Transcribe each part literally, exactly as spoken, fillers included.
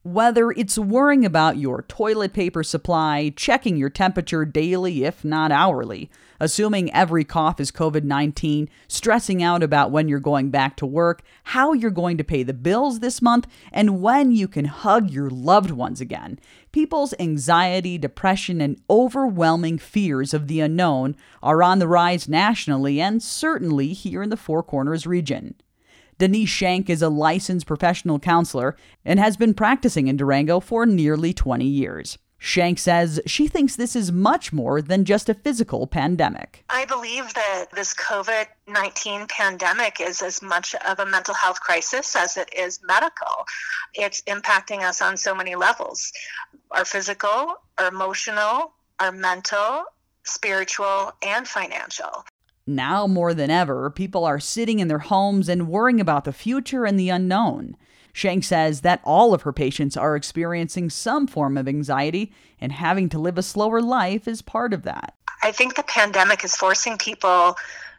Whether it's worrying about your toilet paper supply, checking your temperature daily, if not hourly, assuming every cough is covid nineteen, stressing out about when you're going back to work, how you're going to pay the bills this month, and when you can hug your loved ones again, people's anxiety, depression, and overwhelming fears of the unknown are on the rise nationally and certainly here in the Four Corners region. Denise Shank is a licensed professional counselor and has been practicing in Durango for nearly twenty years. Shank says she thinks this is much more than just a physical pandemic. I believe that this covid nineteen pandemic is as much of a mental health crisis as it is medical. It's impacting us on so many levels. Our physical, our emotional, our mental, spiritual, and financial. Now more than ever, people are sitting in their homes and worrying about the future and the unknown. Shank says that all of her patients are experiencing some form of anxiety, and having to live a slower life is part of that. I think the pandemic is forcing people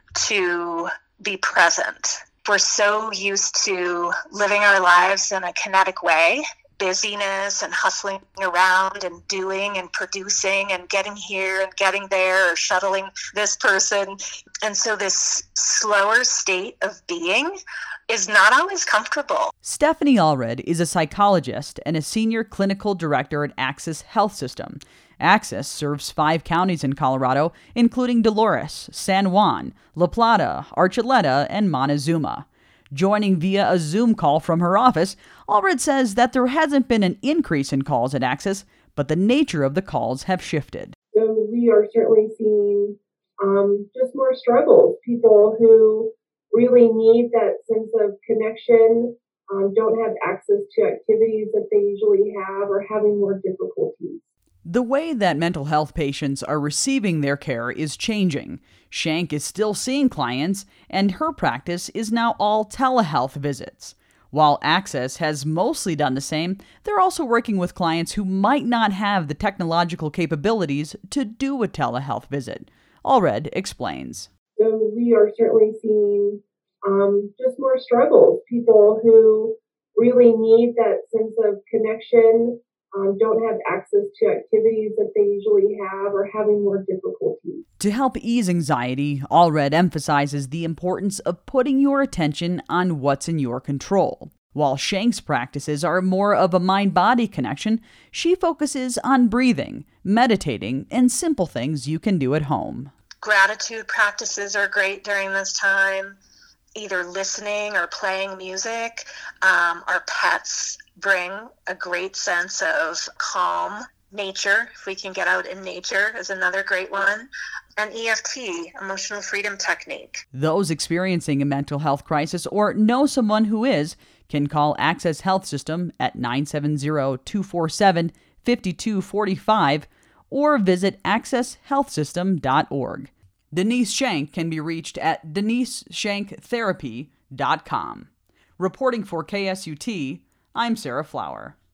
to be present. We're so used to living our lives in a kinetic way. Busyness and hustling around and doing and producing and getting here and getting there or shuttling this person. And so this slower state of being is not always comfortable. Stephanie Allred is a psychologist and a senior clinical director at Access Health System. Access serves five counties in Colorado, including Dolores, San Juan, La Plata, Archuleta, and Montezuma. Joining via a Zoom call from her office, Allred says that there hasn't been an increase in calls at Access, but the nature of the calls have shifted. So we are certainly seeing um, just more struggles. People who really need that sense of connection, um, don't have access to activities that they usually have, or having more difficulties. The way that mental health patients are receiving their care is changing. Shank is still seeing clients, and her practice is now all telehealth visits. While Access has mostly done the same, they're also working with clients who might not have the technological capabilities to do a telehealth visit. Allred explains. So we are certainly seeing um, just more struggles. People who really need that sense of connection, Um, don't have access to activities that they usually have, or having more difficulties. To help ease anxiety, Allred emphasizes the importance of putting your attention on what's in your control. While Shank's practices are more of a mind-body connection, she focuses on breathing, meditating, and simple things you can do at home. Gratitude practices are great during this time. Either listening or playing music. Um, our pets bring a great sense of calm. Nature, if we can get out in nature, is another great one. And E F T, emotional freedom technique. Those experiencing a mental health crisis or know someone who is can call Access Health System at nine seven zero, two four seven, five two four five or visit access health system dot org. Denise Shank can be reached at denise shank therapy dot com. Reporting for K S U T, I'm Sarah Flower.